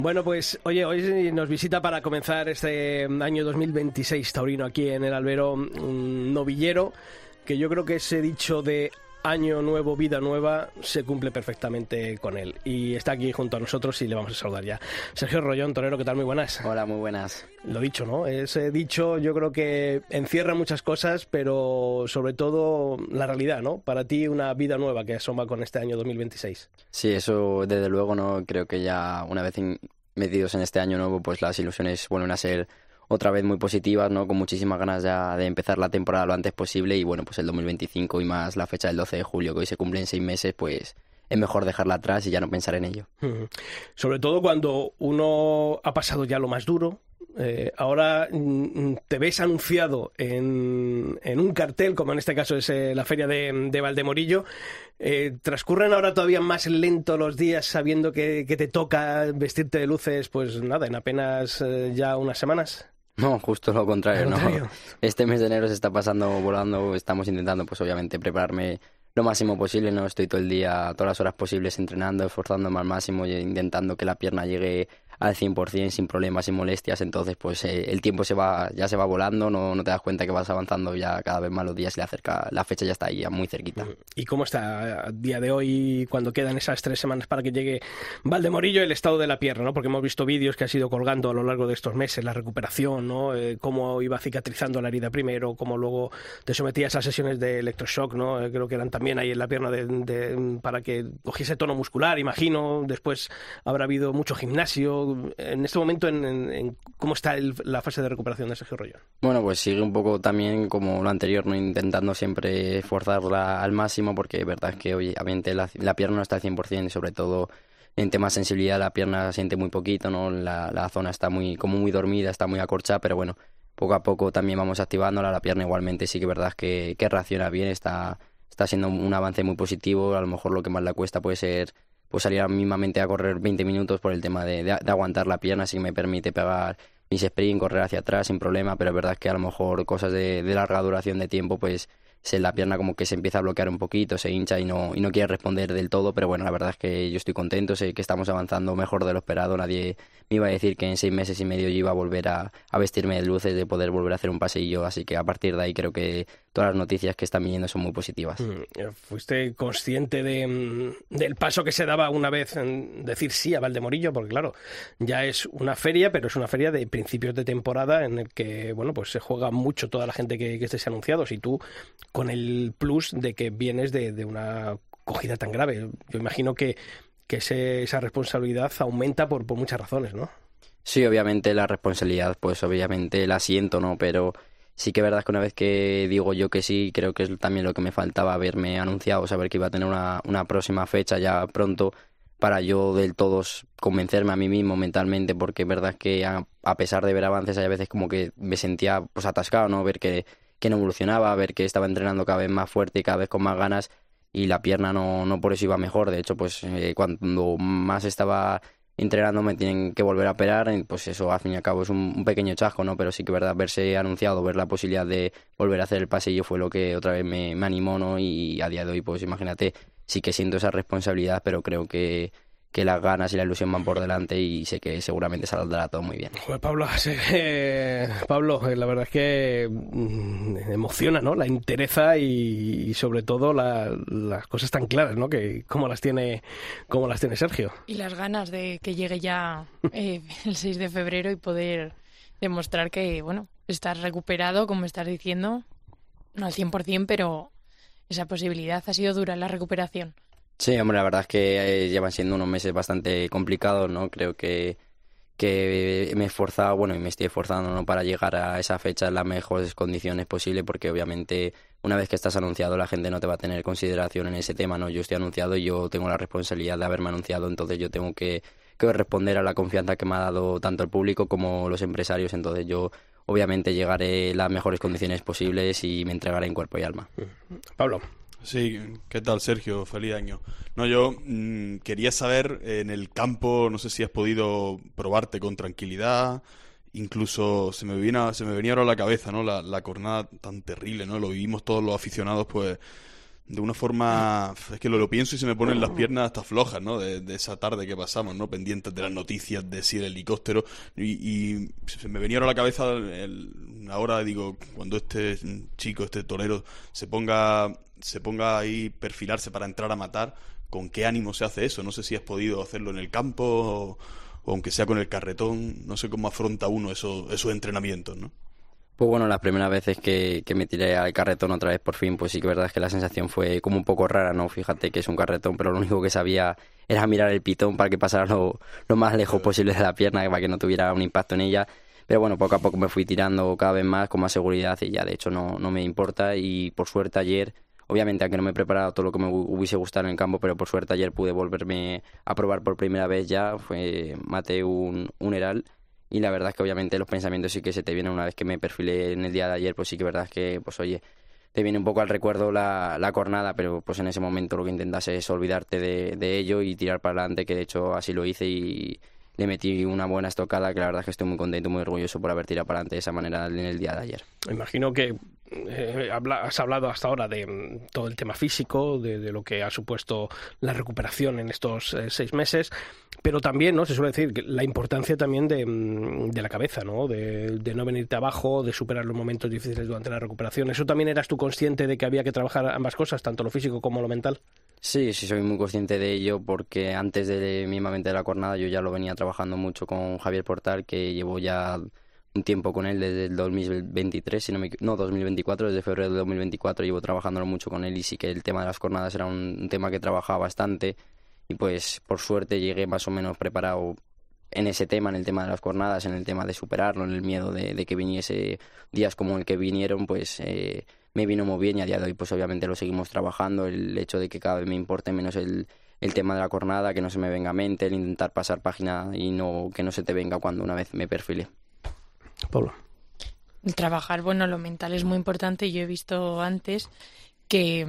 Bueno, pues oye, hoy nos visita para comenzar este año 2026 taurino aquí en el albero un novillero que yo creo que ese dicho de año nuevo, vida nueva se cumple perfectamente con él. Y está aquí junto a nosotros y le vamos a saludar ya. Sergio Rollón, torero, ¿qué tal? Muy buenas. Hola, muy buenas. Lo dicho, ¿no? Ese dicho yo creo que encierra muchas cosas, pero sobre todo la realidad, ¿no? Para ti una vida nueva que asoma con este año 2026. Sí, eso desde luego, no creo que ya una vez metidos en este año nuevo, pues las ilusiones vuelven a ser otra vez muy positivas, ¿no? Con muchísimas ganas ya de empezar la temporada lo antes posible y bueno, pues el 2025 y más la fecha del 12 de julio, que hoy se cumplen 6 meses, pues es mejor dejarla atrás y ya no pensar en ello. Sobre todo cuando uno ha pasado ya lo más duro. Ahora te ves anunciado en un cartel, como en este caso es la feria de Valdemorillo. Transcurren ahora todavía más lento los días sabiendo que te toca vestirte de luces, pues nada, en apenas ya unas semanas. No, justo lo contrario, ¿Lo contrario? ¿no? Este mes de enero se está pasando volando, estamos intentando pues obviamente prepararme lo máximo posible, ¿no? Estoy todo el día, todas las horas posibles entrenando, esforzándome al máximo y intentando que la pierna llegue al 100% sin problemas, sin molestias, entonces pues el tiempo ya se va volando, no te das cuenta que vas avanzando ya cada vez más los días y la fecha ya está ahí, ya muy cerquita. ¿Y cómo está a día de hoy, cuando quedan esas 3 semanas para que llegue Valdemorillo, el estado de la pierna, ¿no? Porque hemos visto vídeos que has ido colgando a lo largo de estos meses, la recuperación, ¿no? Cómo iba cicatrizando la herida primero, cómo luego te sometías a sesiones de electroshock, ¿no? Creo que eran también ahí en la pierna para que cogiese tono muscular, imagino. Después habrá habido mucho gimnasio. En este momento, ¿cómo está la fase de recuperación de Sergio Rollón? Bueno, pues sigue un poco también como lo anterior, ¿no? Intentando siempre esforzarla al máximo porque es verdad que obviamente la pierna no está al 100% y sobre todo en temas de sensibilidad la pierna siente muy poquito, ¿no? La zona está muy dormida, está muy acorchada, pero bueno, poco a poco también vamos activándola. La pierna igualmente sí que es verdad que reacciona bien, está siendo un avance muy positivo. A lo mejor lo que más le cuesta puede ser pues salir mismamente a correr 20 minutos por el tema de aguantar la pierna, así que me permite pegar mis sprint, correr hacia atrás sin problema, pero es verdad que a lo mejor cosas de larga duración de tiempo, pues la pierna como que se empieza a bloquear un poquito, se hincha y no quiere responder del todo, pero bueno, la verdad es que yo estoy contento, sé que estamos avanzando mejor de lo esperado. Nadie me iba a decir que en 6 meses y medio yo iba a volver a vestirme de luces, de poder volver a hacer un paseillo, así que a partir de ahí creo que todas las noticias que están viniendo son muy positivas. ¿Fuiste consciente del paso que se daba una vez en decir sí a Valdemorillo? Porque claro, ya es una feria, pero es una feria de principios de temporada en el que, bueno, pues se juega mucho toda la gente que estés anunciado. Si tú, con el plus de que vienes de una cogida tan grave, yo imagino que esa responsabilidad aumenta por muchas razones, ¿no? Sí, obviamente la responsabilidad, pues obviamente la siento, ¿no? Pero sí que es verdad que una vez que digo yo que sí, creo que es también lo que me faltaba, haberme anunciado, saber que iba a tener una próxima fecha ya pronto para yo del todo convencerme a mí mismo mentalmente, porque es verdad que a pesar de ver avances hay veces como que me sentía pues atascado, ¿no? Ver que no evolucionaba, ver que estaba entrenando cada vez más fuerte y cada vez con más ganas y la pierna no por eso iba mejor. De hecho, pues cuando más estaba entrenando me tienen que volver a operar, pues eso al fin y al cabo es un pequeño chasco, ¿no? Pero sí que verdad, verse anunciado, ver la posibilidad de volver a hacer el pasillo fue lo que otra vez me animó, ¿no? Y a día de hoy, pues imagínate, sí que siento esa responsabilidad, pero creo que las ganas y la ilusión van por delante y sé que seguramente saldrá todo muy bien. Pues Pablo, la verdad es que emociona, ¿no? La entereza y sobre todo las cosas tan claras, ¿no? Que cómo las tiene Sergio. Y las ganas de que llegue ya el 6 de febrero y poder demostrar que, bueno, estás recuperado, como estás diciendo, no al 100%, pero esa posibilidad. Ha sido dura la recuperación. Sí, hombre, la verdad es que llevan siendo unos meses bastante complicados, ¿no? Creo que me he esforzado, bueno, y me estoy esforzando, ¿no? Para llegar a esa fecha en las mejores condiciones posible, porque obviamente una vez que estás anunciado la gente no te va a tener consideración en ese tema, ¿no? Yo estoy anunciado y yo tengo la responsabilidad de haberme anunciado, entonces yo tengo que responder a la confianza que me ha dado tanto el público como los empresarios, entonces yo obviamente llegaré en las mejores condiciones posibles y me entregaré en cuerpo y alma. Pablo. Sí, ¿qué tal, Sergio? Feliz año. No, yo quería saber en el campo, no sé si has podido probarte con tranquilidad, incluso se me venía ahora a la cabeza, ¿no? La jornada tan terrible, ¿no? Lo vivimos todos los aficionados, pues de una forma, es que lo pienso y se me ponen las piernas hasta flojas, ¿no? De esa tarde que pasamos, ¿no? Pendientes de las noticias, de si el helicóptero, y se me venía a la cabeza ahora, digo, cuando este chico, este torero, se ponga ahí, perfilarse para entrar a matar, ¿con qué ánimo se hace eso? No sé si has podido hacerlo en el campo o aunque sea con el carretón, no sé cómo afronta uno esos entrenamientos, ¿no? Pues bueno, las primeras veces que me tiré al carretón otra vez por fin, pues sí que verdad es que la sensación fue como un poco rara, ¿no? Fíjate que es un carretón, pero lo único que sabía era mirar el pitón para que pasara lo más lejos posible de la pierna, para que no tuviera un impacto en ella. Pero bueno, poco a poco me fui tirando cada vez más, con más seguridad, y ya de hecho no me importa. Y por suerte ayer, obviamente aunque no me he preparado todo lo que me hubiese gustado en el campo, pero por suerte ayer pude volverme a probar por primera vez ya, maté un Heral. Y la verdad es que obviamente los pensamientos sí que se te vienen una vez que me perfilé en el día de ayer, pues sí que verdad es que, pues oye, te viene un poco al recuerdo la cornada, pero pues en ese momento lo que intentas es olvidarte de ello y tirar para adelante, que de hecho así lo hice y le metí una buena estocada, que la verdad es que estoy muy contento, muy orgulloso por haber tirado para adelante de esa manera en el día de ayer. Imagino que has hablado hasta ahora de todo el tema físico, de lo que ha supuesto la recuperación en estos 6 meses, pero también, ¿no? Se suele decir que la importancia también de la cabeza, ¿no? De no venirte abajo, de superar los momentos difíciles durante la recuperación. ¿Eso también eras tú consciente de que había que trabajar ambas cosas, tanto lo físico como lo mental? Sí, soy muy consciente de ello, porque antes mismamente de la jornada yo ya lo venía trabajando mucho con Javier Portal, que llevo ya un tiempo con él desde el 2023, 2024, desde febrero de 2024 llevo trabajándolo mucho con él, y sí que el tema de las jornadas era un tema que trabajaba bastante, y pues por suerte llegué más o menos preparado en ese tema, en el tema de las jornadas, en el tema de superarlo, en el miedo de que viniese días como el que vinieron, pues me vino muy bien, y a día de hoy pues obviamente lo seguimos trabajando, el hecho de que cada vez me importe menos el tema de la jornada, que no se me venga a mente, el intentar pasar página y que no se te venga cuando una vez me perfile. Pablo. El trabajar, bueno, lo mental es muy importante. Yo he visto antes que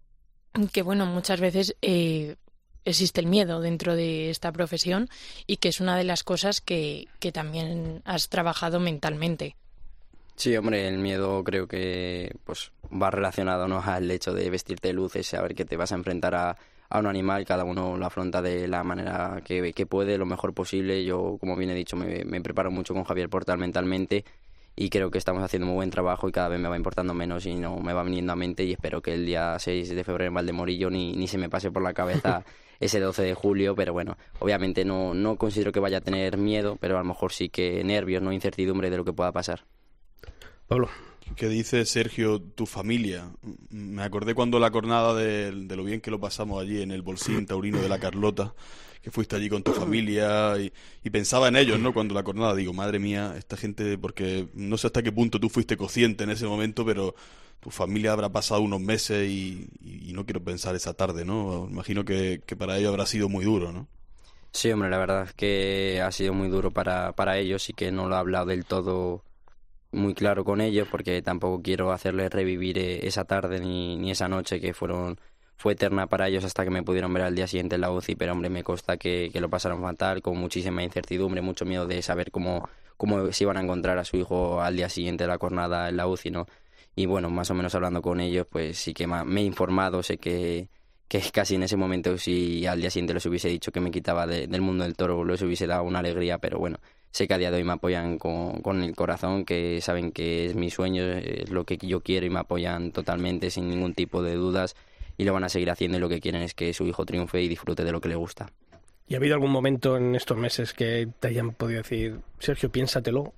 bueno, muchas veces existe el miedo dentro de esta profesión, y que es una de las cosas que también has trabajado mentalmente. Sí, hombre, el miedo creo que pues va relacionado, ¿no?, al hecho de vestirte de luces, saber que te vas a enfrentar a un animal. Cada uno lo afronta de la manera que puede, lo mejor posible. Yo, como bien he dicho, me preparo mucho con Javier Portal mentalmente, y creo que estamos haciendo muy buen trabajo, y cada vez me va importando menos y no me va viniendo a mente, y espero que el día 6 de febrero en Valdemorillo ni se me pase por la cabeza ese 12 de julio, pero bueno, obviamente no considero que vaya a tener miedo, pero a lo mejor sí que nervios, no incertidumbre de lo que pueda pasar. Pablo. ¿Qué dice, Sergio, tu familia? Me acordé cuando la jornada de lo bien que lo pasamos allí en el Bolsín Taurino de la Carlota, que fuiste allí con tu familia, y pensaba en ellos, ¿no? Cuando la jornada, digo, madre mía, esta gente, porque no sé hasta qué punto tú fuiste consciente en ese momento, pero tu familia habrá pasado unos meses y no quiero pensar esa tarde, ¿no? Imagino que para ellos habrá sido muy duro, ¿no? Sí, hombre, la verdad es que ha sido muy duro para ellos, y que no lo he hablado del todo muy claro con ellos, porque tampoco quiero hacerles revivir esa tarde ni esa noche que fue eterna para ellos, hasta que me pudieron ver al día siguiente en la UCI. Pero hombre, me consta que lo pasaron fatal, con muchísima incertidumbre, mucho miedo de saber cómo se iban a encontrar a su hijo al día siguiente de la jornada en la UCI, ¿no? Y bueno, más o menos hablando con ellos, pues sí que me he informado. Sé que casi en ese momento, si al día siguiente les hubiese dicho que me quitaba del mundo del toro, les hubiese dado una alegría, pero bueno, sé que a día de hoy me apoyan con el corazón, que saben que es mi sueño, es lo que yo quiero, y me apoyan totalmente, sin ningún tipo de dudas, y lo van a seguir haciendo, y lo que quieren es que su hijo triunfe y disfrute de lo que le gusta. ¿Y ha habido algún momento en estos meses que te hayan podido decir, Sergio, piénsatelo,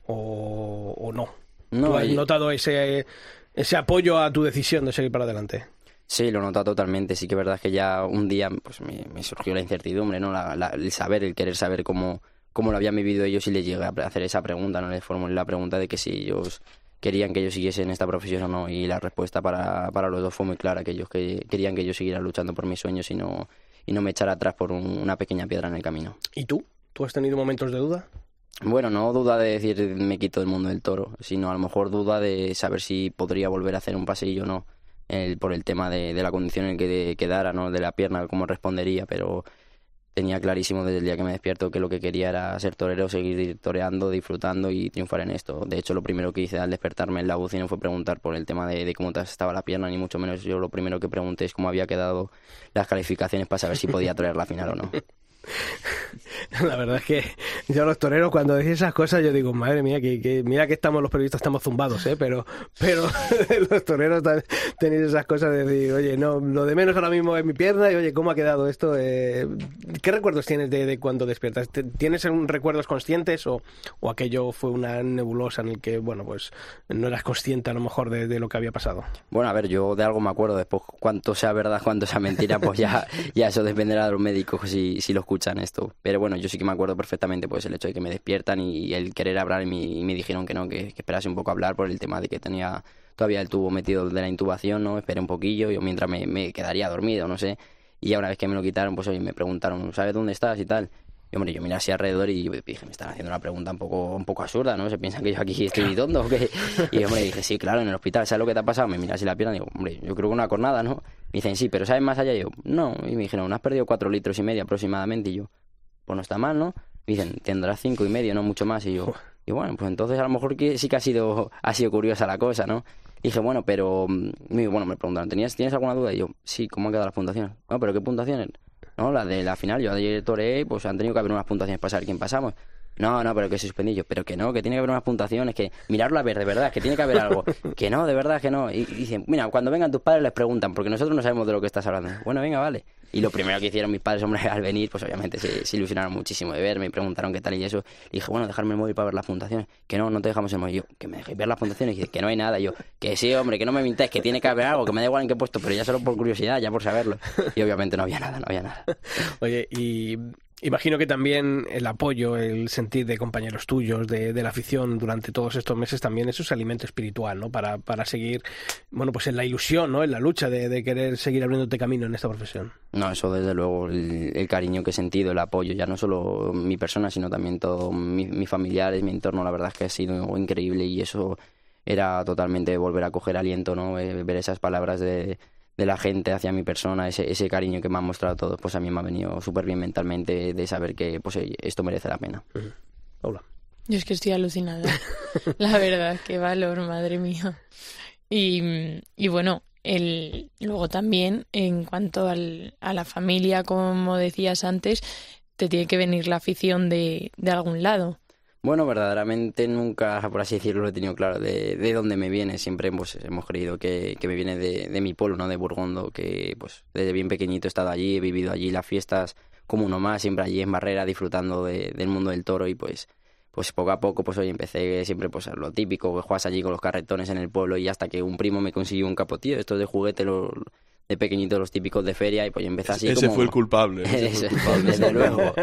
o no? No, ¿Tú has notado ese apoyo a tu decisión de seguir para adelante? Sí, lo he notado totalmente. Sí que es verdad que ya un día pues me surgió la incertidumbre, ¿no? El querer saber cómo lo habían vivido ellos, y les llegué a hacer esa pregunta, ¿no? Les formulé la pregunta de que si ellos querían que yo siguiese en esta profesión o no, y la respuesta para los dos fue muy clara, que ellos querían que yo siguiera luchando por mis sueños y no me echara atrás por una pequeña piedra en el camino. ¿Y tú? ¿Tú has tenido momentos de duda? Bueno, no duda de decir me quito del mundo del toro, sino a lo mejor duda de saber si podría volver a hacer un paseillo o no, por el tema de la condición en que quedara, ¿no?, de la pierna, cómo respondería. Pero tenía clarísimo desde el día que me despierto que lo que quería era ser torero, seguir toreando, disfrutando y triunfar en esto. De hecho, lo primero que hice al despertarme en la UCI no fue preguntar por el tema de cómo estaba la pierna, ni mucho menos. Yo lo primero que pregunté es cómo había quedado las calificaciones para saber si podía torear la final o no. La verdad es que yo los toreros cuando decís esas cosas yo digo, madre mía, que mira que estamos los periodistas estamos zumbados, pero los toreros tenéis esas cosas de decir, oye, no, lo de menos ahora mismo es mi pierna y oye, ¿cómo ha quedado esto? ¿Qué recuerdos tienes de cuando despiertas? ¿Tienes recuerdos conscientes o aquello fue una nebulosa en el que, bueno, pues no eras consciente a lo mejor de lo que había pasado? Bueno, a ver, yo de algo me acuerdo, después cuánto sea verdad, cuánto sea mentira, pues ya eso dependerá de los médicos si lo escuchan esto. Pero bueno, yo sí que me acuerdo perfectamente pues el hecho de que me despiertan y el querer hablar y me dijeron que no, que esperase un poco a hablar por el tema de que tenía todavía el tubo metido de la intubación, ¿no? Esperé un poquillo, yo mientras me quedaría dormido, no sé. Y ya una vez que me lo quitaron, pues oye, me preguntaron, ¿sabes dónde estás y tal? Y hombre, yo miré así alrededor y dije, me están haciendo una pregunta un poco absurda, ¿no? Se piensan que yo aquí estoy tonto o qué. Y hombre, dije, sí, claro, en el hospital, ¿sabes lo que te ha pasado? Me miré así la pierna y digo, hombre, yo creo que una cornada, ¿no? Me dicen, sí, pero ¿sabes más allá? Y yo, no. Y me dijeron, has perdido 4,5 litros aproximadamente. Y yo, pues no está mal, ¿no? Me dicen, tendrás 5,5, no mucho más. Y yo, y bueno, pues entonces a lo mejor que sí que ha sido curiosa la cosa, ¿no? Y dije, bueno, pero, bueno, me preguntaron, ¿tienes alguna duda? Y yo, sí, ¿cómo han quedado las puntuaciones? No, pero ¿qué puntuaciones? No, la de la final, yo ayer toreé, pues han tenido que haber unas puntuaciones para saber quién pasamos. No, pero que se suspendí yo, pero que no, que tiene que haber unas puntuaciones, que mirarlo a ver, de verdad, que tiene que haber algo. Que no, de verdad, que no. Y dicen, mira, cuando vengan tus padres les preguntan, porque nosotros no sabemos de lo que estás hablando. Bueno, venga, vale. Y lo primero que hicieron mis padres, hombre, al venir, pues obviamente se ilusionaron muchísimo de verme y preguntaron qué tal y eso. Y dije, bueno, dejarme el móvil para ver las puntuaciones. Que no te dejamos el móvil. Yo, que me dejéis ver las puntuaciones. Y dice, que no hay nada. Y yo, que sí, hombre, que no me mintáis, que tiene que haber algo, que me da igual en qué he puesto, pero ya solo por curiosidad, ya por saberlo. Y obviamente no había nada. Oye, y imagino que también el apoyo, el sentir de compañeros tuyos, de la afición durante todos estos meses también eso es alimento espiritual, ¿no? Para seguir, bueno, pues en la ilusión, ¿no? En la lucha de querer seguir abriéndote camino en esta profesión. No, eso desde luego, el cariño que he sentido, el apoyo, ya no solo mi persona, sino también todos mis familiares, mi entorno, la verdad es que ha sido increíble y eso era totalmente volver a coger aliento, ¿no? Ver esas palabras de la gente hacia mi persona, ese cariño que me han mostrado todos, pues a mí me ha venido súper bien mentalmente de saber que pues esto merece la pena. Hola. Yo es que estoy alucinada, la verdad, qué valor, madre mía. Y bueno, luego también, en cuanto a la familia, como decías antes, te tiene que venir la afición de algún lado. Bueno, verdaderamente nunca, por así decirlo, he tenido claro de dónde me viene. Siempre pues, hemos creído que me viene de mi pueblo, ¿no? De Burgondo, que pues desde bien pequeñito he estado allí, he vivido allí las fiestas como uno más, siempre allí en Barrera, disfrutando del mundo del toro y pues poco a poco, pues hoy empecé siempre pues a lo típico, que juegas allí con los carretones en el pueblo y hasta que un primo me consiguió un capotillo, estos de juguete, de pequeñito, los típicos de feria, y pues empezó así ese como... fue el culpable. Desde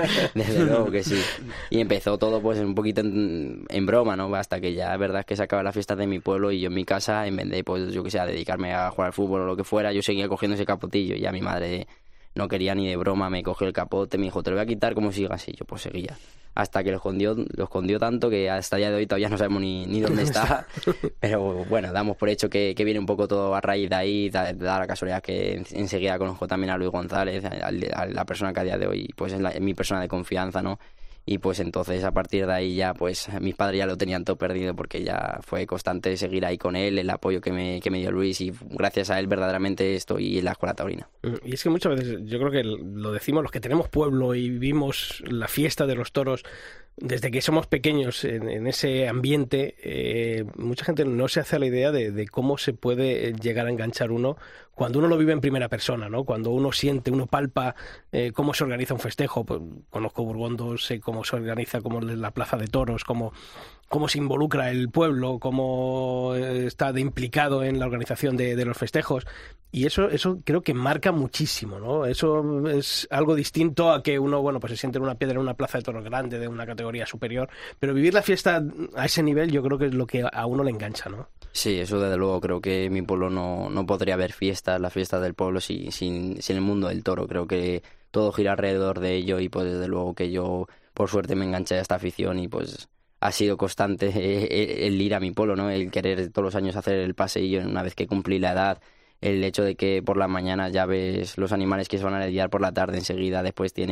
luego que sí. Y empezó todo pues un poquito en broma, ¿no? Hasta que ya, verdad es que se acaba la fiesta de mi pueblo y yo en mi casa, en vez de, pues yo que sé, a dedicarme a jugar al fútbol o lo que fuera, yo seguía cogiendo ese capotillo y ya mi madre no quería ni de broma, me cogió el capote, me dijo, te lo voy a quitar como sigas, y yo pues seguía. Hasta que lo escondió tanto que hasta el día de hoy todavía no sabemos ni dónde está. Pero bueno, damos por hecho que viene un poco todo a raíz de ahí. Da la casualidad que enseguida conozco también a Luis González, a la persona que a día de hoy pues es mi persona de confianza, ¿no? Y pues entonces a partir de ahí ya pues mis padres ya lo tenían todo perdido porque ya fue constante seguir ahí con él, el apoyo que me dio Luis, y gracias a él verdaderamente estoy en la Escuela Taurina. Y es que muchas veces yo creo que lo decimos los que tenemos pueblo y vivimos la fiesta de los toros desde que somos pequeños en ese ambiente, mucha gente no se hace la idea de cómo se puede llegar a enganchar uno cuando uno lo vive en primera persona, ¿no? Cuando uno siente, uno palpa cómo se organiza un festejo. Pues, conozco Burgondo, sé cómo se organiza, como la plaza de toros, cómo se involucra el pueblo, cómo está de implicado en la organización de los festejos. Y eso creo que marca muchísimo, ¿no? Eso es algo distinto a que uno, bueno, pues se siente en una piedra en una plaza de toros grande de una categoría superior, pero vivir la fiesta a ese nivel yo creo que es lo que a uno le engancha, ¿no? Sí, eso desde luego, creo que en mi pueblo no podría haber fiestas, la fiesta del pueblo sin el mundo del toro. Creo que todo gira alrededor de ello y pues desde luego que yo por suerte me enganché a esta afición y pues ha sido constante el ir a mi pueblo, ¿no? El querer todos los años hacer el paseillo una vez que cumplí la edad. El hecho de que por la mañana ya ves los animales que se van a lidiar por la tarde enseguida, después tienes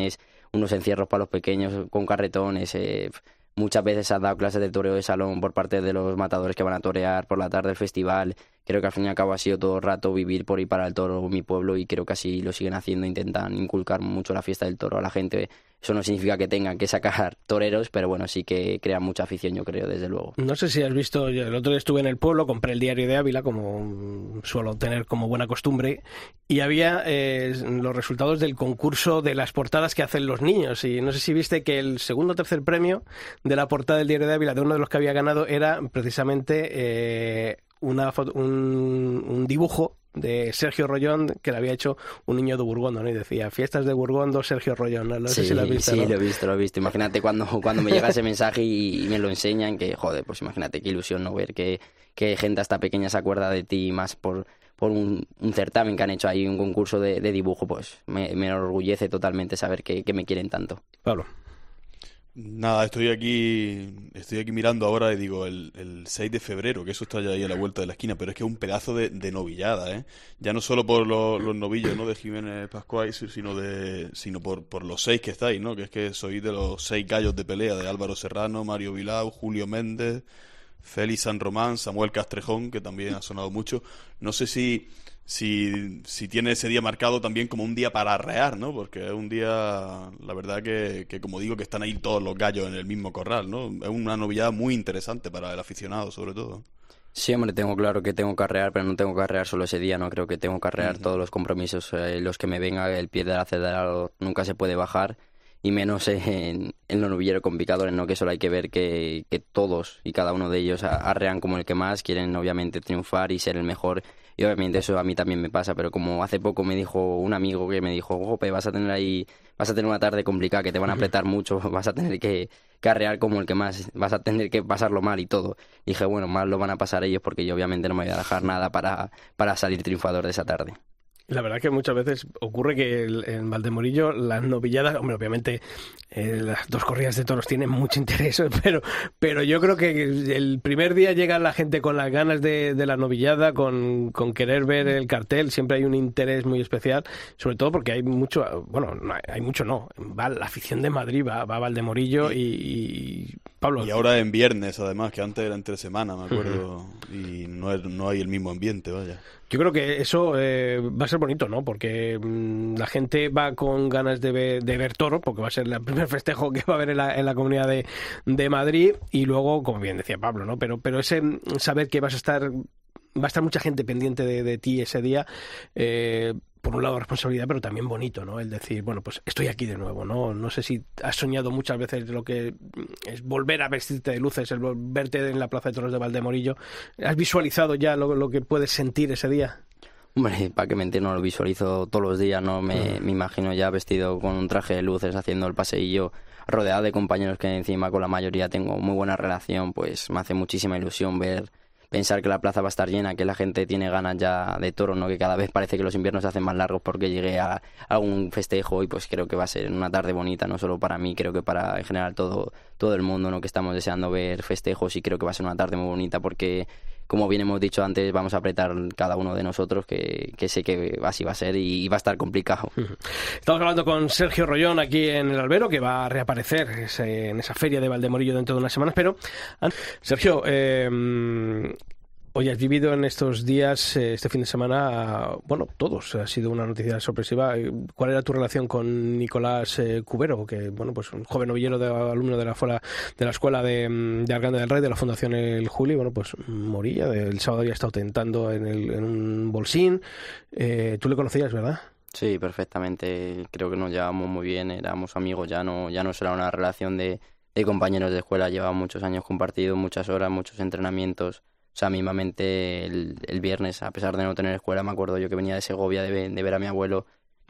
unos encierros para los pequeños con carretones. Muchas veces has dado clases de toreo de salón por parte de los matadores que van a torear por la tarde del festival. Creo que al fin y al cabo ha sido todo el rato vivir por y para el toro mi pueblo, y creo que así lo siguen haciendo. Intentan inculcar mucho la fiesta del toro a la gente. Eso no significa que tengan que sacar toreros, pero bueno, sí que crean mucha afición, yo creo, desde luego. No sé si has visto, yo el otro día estuve en el pueblo, compré el Diario de Ávila, como suelo tener como buena costumbre, y había los resultados del concurso de las portadas que hacen los niños, y no sé si viste que el segundo o tercer premio de la portada del Diario de Ávila, de uno de los que había ganado, era precisamente un dibujo de Sergio Rollón que le había hecho un niño de Burgondo, ¿no? Y decía, fiestas de Burgondo, Sergio Rollón, ¿no? No sé si lo has visto, sí, ¿no? lo he visto. Imagínate cuando me llega ese mensaje y me lo enseñan, que joder, pues imagínate qué ilusión, ¿no? Ver que gente hasta pequeña se acuerda de ti, más por un certamen que han hecho ahí, un concurso de dibujo, pues me enorgullece totalmente saber que me quieren tanto. Pablo. Nada, estoy aquí mirando ahora y digo el 6 de febrero, que eso está ya ahí a la vuelta de la esquina, pero es que es un pedazo de novillada, ¿eh? Ya no solo por los novillos, ¿no?, de Jiménez Pascual, sino por los 6 que estáis, ¿no? Que es que sois de los 6 gallos de pelea, de Álvaro Serrano, Mario Vilau, Julio Méndez, Félix San Román, Samuel Castrejón, que también ha sonado mucho. No sé si tiene ese día marcado también como un día para arrear, ¿no? Porque es un día, la verdad que como digo, que están ahí todos los gallos en el mismo corral, ¿no? Es una novillada muy interesante para el aficionado, sobre todo. Sí, hombre, tengo claro que tengo que arrear, pero no tengo que arrear solo ese día, no creo que tengo que arrear todos los compromisos, los que me venga. El pie del acelerado nunca se puede bajar, y menos en los novilleros con picadores, ¿no? Que solo hay que ver que todos y cada uno de ellos arrean como el que más, quieren obviamente triunfar y ser el mejor. Y obviamente eso a mí también me pasa, pero como hace poco me dijo un amigo que me dijo, Jope, vas a tener una tarde complicada, que te van a apretar mucho, vas a tener que arrear como el que más, vas a tener que pasarlo mal y todo. Dije, bueno, mal lo van a pasar ellos, porque yo obviamente no me voy a dejar nada para salir triunfador de esa tarde. La verdad que muchas veces ocurre que en Valdemorillo las novilladas, hombre, obviamente las dos corridas de toros tienen mucho interés, pero yo creo que el primer día llega la gente con las ganas de la novillada, con querer ver el cartel. Siempre hay un interés muy especial, sobre todo porque hay mucho, bueno, no, va la afición de Madrid, va a Valdemorillo y Pablo. Y ahora en viernes, además, que antes era entre semana, me acuerdo, y no hay el mismo ambiente, vaya. Yo creo que eso va a ser bonito, ¿no? Porque la gente va con ganas de ver toro, porque va a ser el primer festejo que va a haber en la Comunidad de Madrid, y luego, como bien decía Pablo, ¿no? Pero ese saber que va a estar mucha gente pendiente de ti ese día, por un lado responsabilidad, pero también bonito, ¿no? El decir, bueno, pues estoy aquí de nuevo, ¿no? No sé si has soñado muchas veces lo que es volver a vestirte de luces, el verte en la Plaza de Toros de Valdemorillo. ¿Has visualizado ya lo que puedes sentir ese día? Hombre, para que mentir, no lo visualizo todos los días, ¿no? Me imagino ya vestido con un traje de luces, haciendo el paseillo, rodeado de compañeros que encima con la mayoría tengo muy buena relación. Pues me hace muchísima ilusión pensar que la plaza va a estar llena, que la gente tiene ganas ya de toro, ¿no? Que cada vez parece que los inviernos se hacen más largos porque llegué a un festejo, y pues creo que va a ser una tarde bonita, no solo para mí, creo que para en general todo el mundo, ¿no? Que estamos deseando ver festejos, y creo que va a ser una tarde muy bonita porque, como bien hemos dicho antes, vamos a apretar cada uno de nosotros, que sé que así va a ser y va a estar complicado. Estamos hablando con Sergio Rollón aquí en el Albero, que va a reaparecer en esa feria de Valdemorillo dentro de unas semanas. Pero, Sergio, hoy has vivido en estos días, este fin de semana, bueno, todos, ha sido una noticia sorpresiva. ¿Cuál era tu relación con Nicolás Cubero, que, bueno, pues un joven novillero, alumno de la escuela de Arganda del Rey, de la Fundación El Juli? Bueno, pues moría, el sábado había estado tentando en un bolsín. Tú le conocías, ¿verdad? Sí, perfectamente. Creo que nos llevábamos muy bien, éramos amigos, ya no era una relación de compañeros de escuela. Llevábamos muchos años compartidos, muchas horas, muchos entrenamientos. O sea, mismamente el viernes, a pesar de no tener escuela, me acuerdo yo que venía de Segovia de ver a mi abuelo,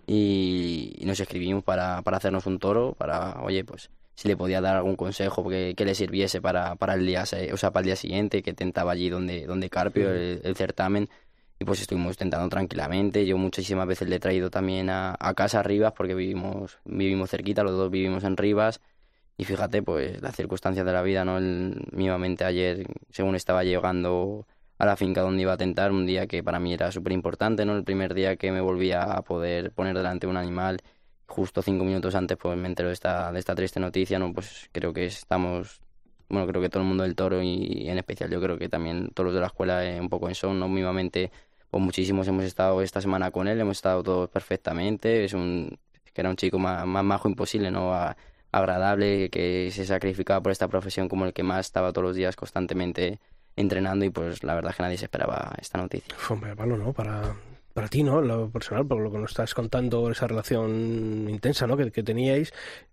y nos escribimos para hacernos un toro, oye, pues si le podía dar algún consejo que le sirviese para el día siguiente, que tentaba allí donde Carpio el certamen. Y pues estuvimos tentando tranquilamente. Yo muchísimas veces le he traído también a casa a Rivas, porque vivimos cerquita, los dos vivimos en Rivas. Y fíjate, pues las circunstancias de la vida, ¿no? Mismamente ayer, según estaba llegando a la finca donde iba a tentar, un día que para mí era súper importante, ¿no? El primer día que me volvía a poder poner delante un animal, Justo 5 minutos antes pues me entero de esta triste noticia, ¿no? Pues creo que creo que todo el mundo del Toro y en especial yo creo que también todos los de la escuela un poco en son, ¿no? Mínimamente, pues muchísimos hemos estado esta semana con él, hemos estado todos perfectamente, que era un chico más majo imposible, ¿no? Agradable, que se sacrificaba por esta profesión como el que más estaba todos los días constantemente entrenando y pues la verdad es que nadie se esperaba esta noticia. Hombre, Pablo, ¿no? Para ti, ¿no? Lo personal, por lo que nos estás contando, esa relación intensa, ¿no? Que teníais,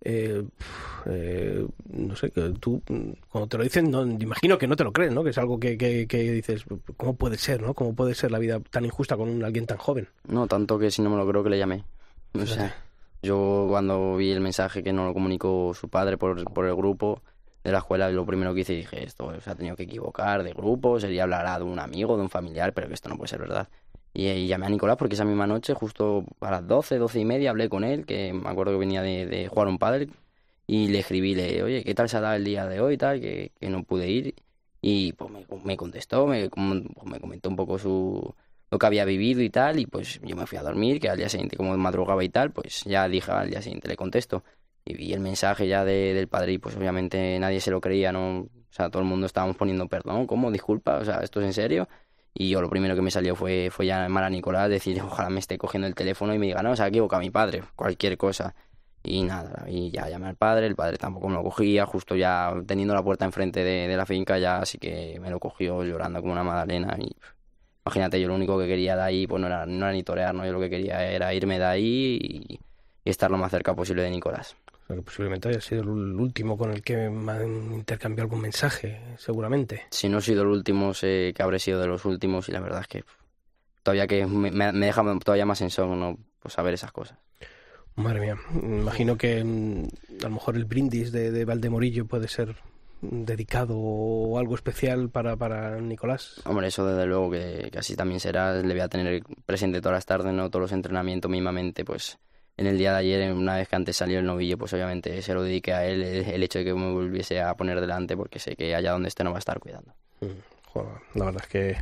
no sé, que tú, cuando te lo dicen, no, imagino que no te lo crees, ¿no? Que es algo que dices, ¿cómo puede ser, ¿no? ¿Cómo puede ser la vida tan injusta con alguien tan joven? No, tanto que si no me lo creo que le llamé. O sea, yo cuando vi el mensaje que no lo comunicó su padre por el grupo de la escuela, lo primero que hice dije, esto se ha tenido que equivocar de grupo, sería hablar de un amigo, de un familiar, pero que esto no puede ser verdad. Y llamé a Nicolás porque esa misma noche, justo a las 12:30, hablé con él, que me acuerdo que venía de jugar un pádel, y le escribí, oye, ¿qué tal se ha dado el día de hoy? Tal, que no pude ir. Y pues me contestó, me comentó un poco lo que había vivido y tal, y pues yo me fui a dormir, que al día siguiente, como madrugaba y tal, pues ya dije al día siguiente le contesto. Y vi el mensaje ya del padre y pues obviamente nadie se lo creía, ¿no? O sea, todo el mundo estábamos poniendo perdón, ¿cómo? Disculpa, o sea, ¿esto es en serio? Y yo lo primero que me salió fue ya llamar a Nicolás, decir, ojalá me esté cogiendo el teléfono y me diga, no, se ha equivocado mi padre, cualquier cosa. Y nada, y ya llamé al padre, el padre tampoco me lo cogía, justo ya teniendo la puerta enfrente de la finca, ya así que me lo cogió llorando como una magdalena. Y imagínate, yo lo único que quería de ahí, pues no era ni torear, ¿no? Yo lo que quería era irme de ahí y estar lo más cerca posible de Nicolás. O sea, que posiblemente haya sido el último con el que me han intercambiado algún mensaje, seguramente. Si no he sido el último, sé que habré sido de los últimos y la verdad es que todavía que me deja todavía más en shock, ¿no? Pues saber esas cosas. Madre mía, imagino que a lo mejor el brindis de Valdemorillo puede ser dedicado o algo especial para Nicolás. Hombre, eso desde luego que así también será, le voy a tener presente todas las tardes, ¿no? Todos los entrenamientos mismamente, pues en el día de ayer, una vez que antes salió el novillo, pues obviamente se lo dediqué a él, el hecho de que me volviese a poner delante, porque sé que allá donde esté no va a estar cuidando. Joder, la verdad es que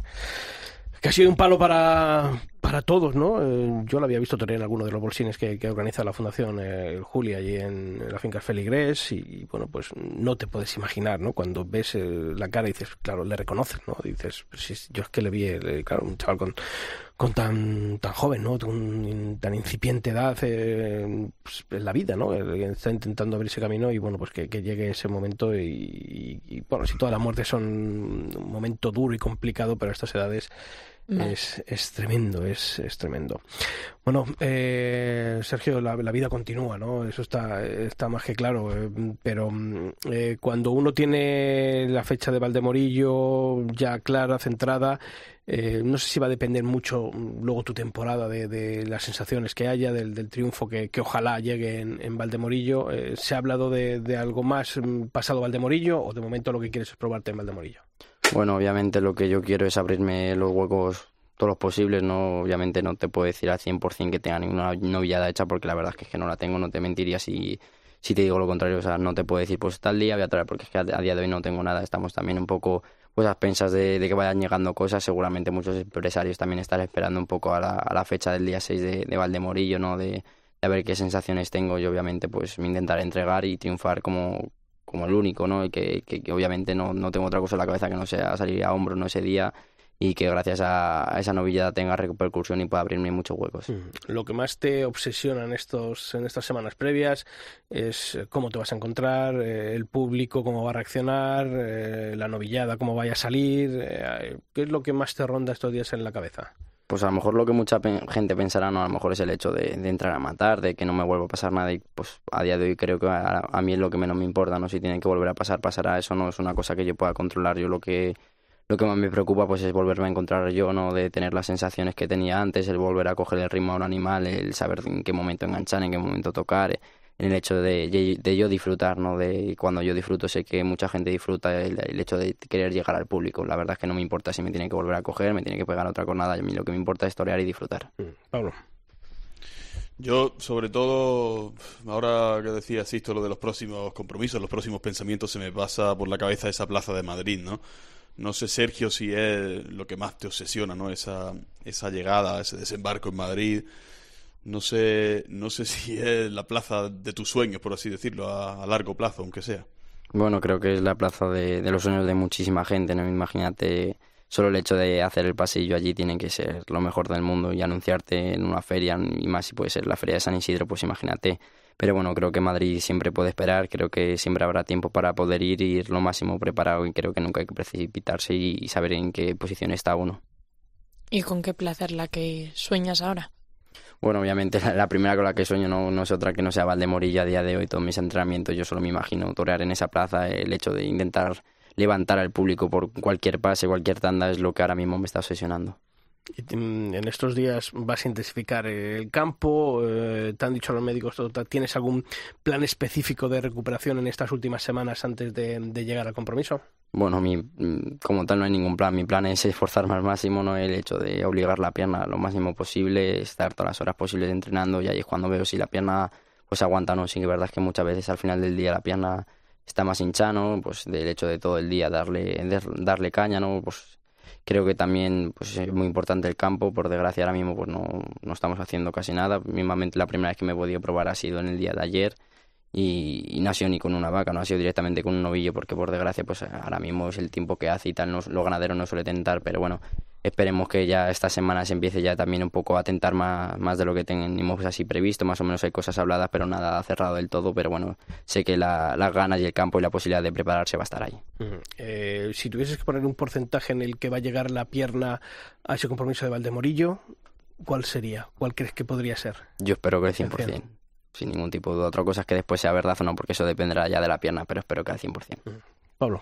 ha sido un palo para todos, ¿no? Yo lo había visto torear en alguno de los bolsines que organiza la Fundación el Juli allí en la finca Feligrés y bueno, pues no te puedes imaginar, ¿no? Cuando ves la cara y dices, claro, le reconoces, ¿no? Dices, pues, sí, yo es que le vi, claro, un chaval con tan joven, ¿no? Tan incipiente edad pues, en la vida, ¿no? Está intentando abrirse camino y bueno, pues que llegue ese momento y bueno, si todas las muertes son un momento duro y complicado, pero a estas edades es tremendo, es tremendo. Bueno, Sergio, la vida continúa, ¿no? Eso está más que claro, pero cuando uno tiene la fecha de Valdemorillo ya clara, centrada, no sé si va a depender mucho luego tu temporada de las sensaciones que haya, del triunfo que ojalá llegue en Valdemorillo. ¿Se ha hablado de algo más pasado Valdemorillo o de momento lo que quieres es probarte en Valdemorillo? Bueno, obviamente lo que yo quiero es abrirme los huecos todos los posibles, ¿no? Obviamente no te puedo decir al 100% que tenga ninguna novillada hecha porque la verdad es que no la tengo, no te mentiría si te digo lo contrario, o sea, no te puedo decir pues tal día voy a traer porque es que a día de hoy no tengo nada, estamos también un poco pues a expensas de que vayan llegando cosas, seguramente muchos empresarios también están esperando un poco a la fecha del día 6 de Valdemorillo, ¿no? De ver qué sensaciones tengo y obviamente pues me intentaré entregar y triunfar como el único, ¿no? Y que obviamente no tengo otra cosa en la cabeza que no sea salir a hombros, ¿no? Ese día y que gracias a esa novillada tenga repercusión y pueda abrirme muchos huecos. Lo que más te obsesiona en estas semanas previas es cómo te vas a encontrar, el público cómo va a reaccionar, la novillada cómo vaya a salir, ¿qué es lo que más te ronda estos días en la cabeza? Pues a lo mejor lo que mucha gente pensará, no, a lo mejor es el hecho de entrar a matar, de que no me vuelva a pasar nada y pues a día de hoy creo que a mí es lo que menos me importa, ¿no? Si tiene que volver a pasar, pasará, eso no es una cosa que yo pueda controlar, yo lo que más me preocupa pues es volverme a encontrar yo, ¿no? De tener las sensaciones que tenía antes, el volver a coger el ritmo a un animal, el saber en qué momento enganchar, en qué momento tocar, en el hecho de yo disfrutar, ¿no? De cuando yo disfruto sé que mucha gente disfruta el hecho de querer llegar al público. La verdad es que no me importa si me tiene que volver a coger, me tiene que pegar otra cornada, a mí lo que me importa es torear y disfrutar. Pablo. Yo, sobre todo, ahora que decías esto, lo de los próximos compromisos, los próximos pensamientos, se me pasa por la cabeza esa plaza de Madrid, ¿no? No sé, Sergio, si es lo que más te obsesiona, ¿no? Esa llegada, ese desembarco en Madrid, No sé si es la plaza de tus sueños, por así decirlo, a largo plazo, aunque sea. Bueno, creo que es la plaza de los sueños de muchísima gente, ¿no? Imagínate, solo el hecho de hacer el pasillo allí tiene que ser lo mejor del mundo y anunciarte en una feria, y más si puede ser la feria de San Isidro, pues imagínate. Pero bueno, creo que Madrid siempre puede esperar, creo que siempre habrá tiempo para poder ir lo máximo preparado, y creo que nunca hay que precipitarse y saber en qué posición está uno. ¿Y con qué plaza es la que sueñas ahora? Bueno, obviamente la primera con la que sueño no es otra que no sea Valdemorillo a día de hoy. Todos mis entrenamientos yo solo me imagino torear en esa plaza. El hecho de intentar levantar al público por cualquier pase, cualquier tanda es lo que ahora mismo me está obsesionando. En estos días vas a intensificar el campo, te han dicho los médicos, ¿tienes algún plan específico de recuperación en estas últimas semanas antes de llegar al compromiso? Bueno, como tal no hay ningún plan. Mi plan es esforzarme al máximo, no el hecho de obligar la pierna lo máximo posible, estar todas las horas posibles entrenando, y ahí es cuando veo si la pierna pues aguanta o no. Sí que es verdad que muchas veces al final del día la pierna está más hinchada, ¿no? Pues del hecho de todo el día darle caña, ¿no? Pues creo que también pues es muy importante el campo. Por desgracia ahora mismo pues no estamos haciendo casi nada. Mismamente la primera vez que me he podido probar ha sido en el día de ayer. Y no ha sido ni con una vaca, no ha sido directamente con un novillo, porque por desgracia pues ahora mismo es el tiempo que hace y tal, los ganaderos no suelen tentar, pero bueno, esperemos que ya esta semana se empiece ya también un poco a tentar más de lo que teníamos así previsto. Más o menos hay cosas habladas, pero nada cerrado del todo, pero bueno, sé que las ganas y el campo y la posibilidad de prepararse va a estar ahí. Si tuvieses que poner un porcentaje en el que va a llegar la pierna a ese compromiso de Valdemorillo, ¿cuál sería? ¿Cuál crees que podría ser? Yo espero que el 100%. Sin ningún tipo de duda. Otra cosa es que después sea verdad o no, porque eso dependerá ya de la pierna, pero espero que al 100%. Pablo.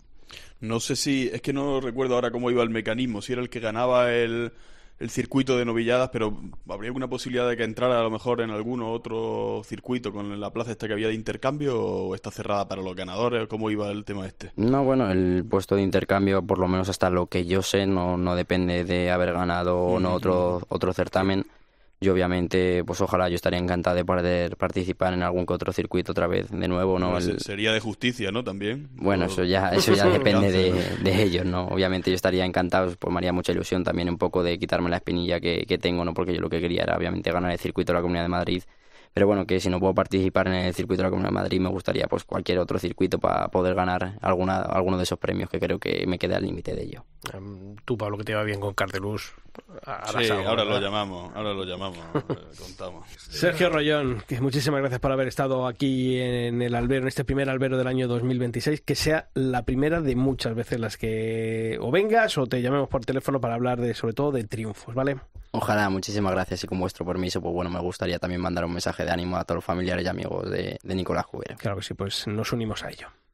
No sé si... Es que no recuerdo ahora cómo iba el mecanismo, si era el que ganaba el circuito de novilladas, pero ¿habría alguna posibilidad de que entrara a lo mejor en algún otro circuito con la plaza esta que había de intercambio, o está cerrada para los ganadores? ¿Cómo iba el tema este? No, bueno, el puesto de intercambio, por lo menos hasta lo que yo sé, no depende de haber ganado o no otro certamen. Y obviamente, pues ojalá, yo estaría encantado de poder participar en algún que otro circuito otra vez de nuevo, ¿no? Sería de justicia, ¿no? También. Bueno, eso ya depende de ellos, ¿no? Obviamente yo estaría encantado, pues me haría mucha ilusión también un poco de quitarme la espinilla que tengo, ¿no? Porque yo lo que quería era obviamente ganar el circuito de la Comunidad de Madrid. Pero bueno, que si no puedo participar en el circuito de la Comunidad de Madrid, me gustaría pues cualquier otro circuito para poder ganar alguno de esos premios, que creo que me queda al límite de ello. Tú, Pablo, que te va bien con Cardeluz. Sí, ahora lo llamamos, contamos. Sergio Rollón, que muchísimas gracias por haber estado aquí en el albero, en este primer albero del año 2026, que sea la primera de muchas veces las que o vengas o te llamemos por teléfono para hablar sobre todo de triunfos, ¿vale? Ojalá, muchísimas gracias, y con vuestro permiso, pues bueno, me gustaría también mandar un mensaje de ánimo a todos los familiares y amigos de Nicolás Cubero. Claro que sí, pues nos unimos a ello.